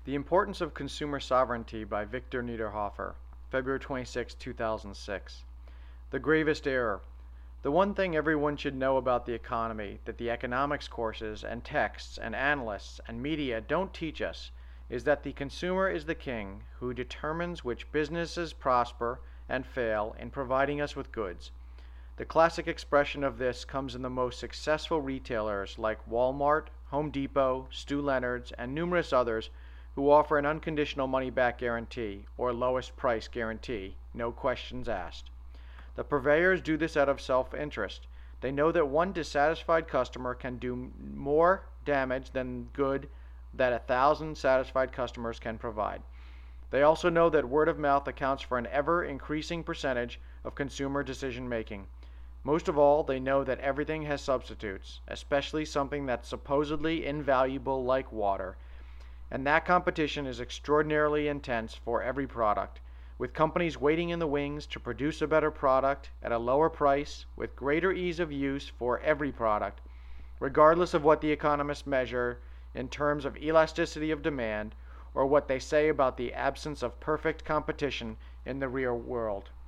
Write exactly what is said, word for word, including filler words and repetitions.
The Importance of Consumer Sovereignty by Victor Niederhofer, February twenty-sixth, two thousand six. The gravest error. The one thing everyone should know about the economy that the economics courses and texts and analysts and media don't teach us is that the consumer is the king who determines which businesses prosper and fail in providing us with goods. The classic expression of this comes in the most successful retailers like Walmart, Home Depot, Stu Leonard's, and numerous others who offer an unconditional money-back guarantee or lowest price guarantee, no questions asked. The purveyors do this out of self-interest. They know that one dissatisfied customer can do more damage than good that a thousand satisfied customers can provide. They also know that word of mouth accounts for an ever-increasing percentage of consumer decision-making. Most of all, they know that everything has substitutes, especially something that's supposedly invaluable like water. And that competition is extraordinarily intense for every product, with companies waiting in the wings to produce a better product at a lower price with greater ease of use for every product, regardless of what the economists measure in terms of elasticity of demand or what they say about the absence of perfect competition in the real world.